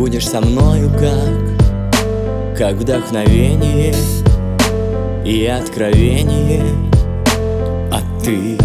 будешь со мною как вдохновение и откровение. А ты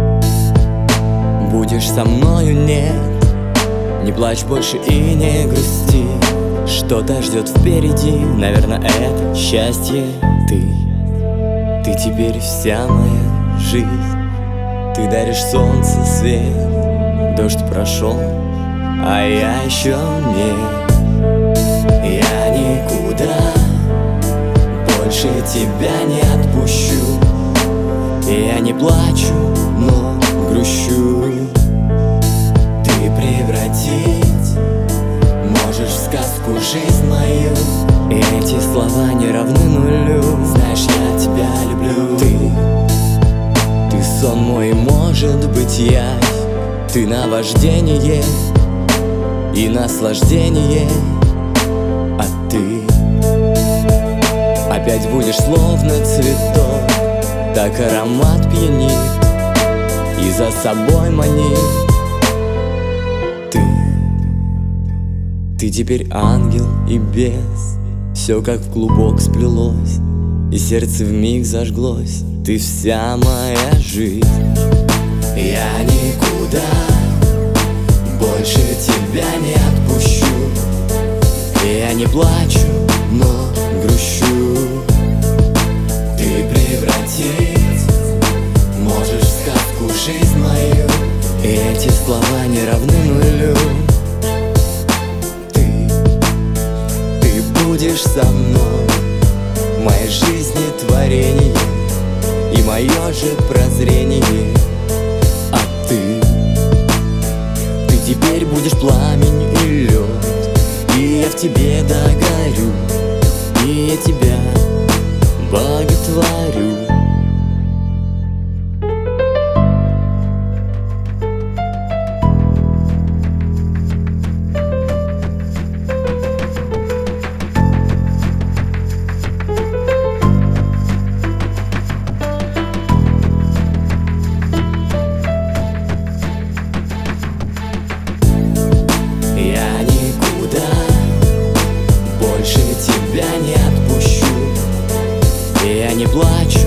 будешь со мною, нет, не плачь больше и не грусти. Что-то ждет впереди, наверное, это счастье. Ты теперь вся моя жизнь. Ты даришь солнце свет, дождь прошел, а я еще нет. Я никуда больше тебя не отпущу. Я не плачу, но грущу. Ты превратить можешь в сказку жизнь мою. Эти слова не равны нулю. Знаешь, я тебя люблю. Ты сон мой, может быть, явь. Ты наваждение и наслаждение. А ты опять будешь словно цветок. Так аромат пьянит и за собой манит. Ты теперь ангел и бес. Все как в клубок сплелось, и сердце вмиг зажглось. Ты вся моя жизнь. Я никуда больше тебя не отпущу. Я не плачу, но грущу. Ты превратить можешь в сказку жизнь мою. Эти слова не равны нулю. Ты будешь со мной, в моей жизни творение и мое же прозрение. А ты теперь будешь пламень и лед, и я в тебе догорю, и я тебя боготворю. Я никуда больше тебя не отпущу. Я не плачу,